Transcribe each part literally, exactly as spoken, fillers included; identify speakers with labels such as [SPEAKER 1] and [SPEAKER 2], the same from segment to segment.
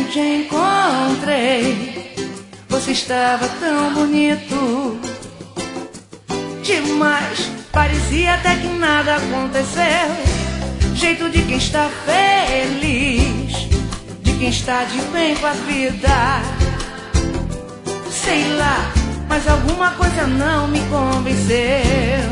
[SPEAKER 1] Ontem te encontrei, você estava tão bonito demais, parecia até que nada aconteceu. Jeito de quem está feliz, de quem está de bem com a vida. Sei lá, mas alguma coisa não me convenceu.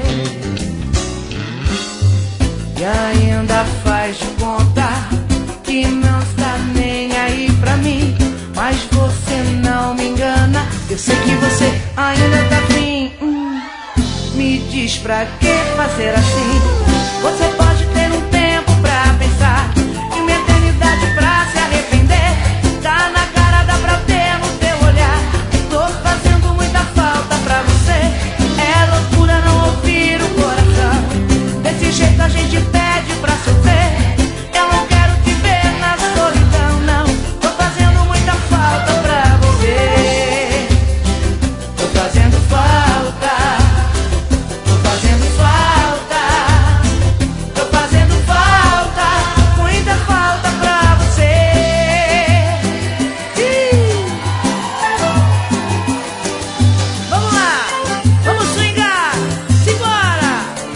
[SPEAKER 1] E ainda faz de conta que não está nem aí pra mim. Mas você não me engana, eu sei que você ainda tá afim. hum, Me diz pra que fazer assim? Você pode ter um tempo pra pensar e uma eternidade pra se arrepender. Tá na cara, dá pra ter no teu olhar. Tô fazendo muita falta pra você. É loucura não ouvir o coração. Desse jeito a gente pede pra sofrer. Eu não quero te ver na solidão, não. Tô fazendo muita falta pra você. Tô fazendo falta. Tô fazendo falta. Tô fazendo falta. Muita falta pra você. Ih. Vamos lá, vamos swingar. Simbora.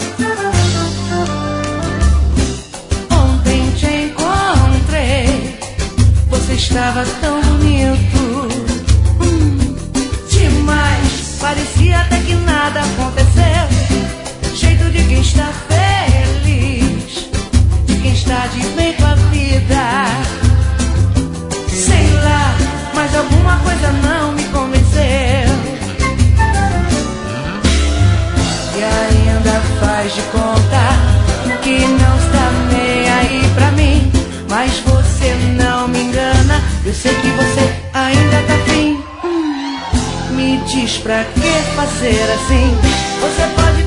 [SPEAKER 1] Ontem te encontrei, você estava tão bonito hum, demais, parecia até que nada aconteceu. Jeito de quem está feliz, de quem está de bem com a vida. Sei lá, mas alguma coisa não me convenceu. E ainda faz de conta que não está nem aí pra mim. Mas você não me engana, eu sei que você ainda tá afim. hum, Me diz pra que fazer assim? Você pode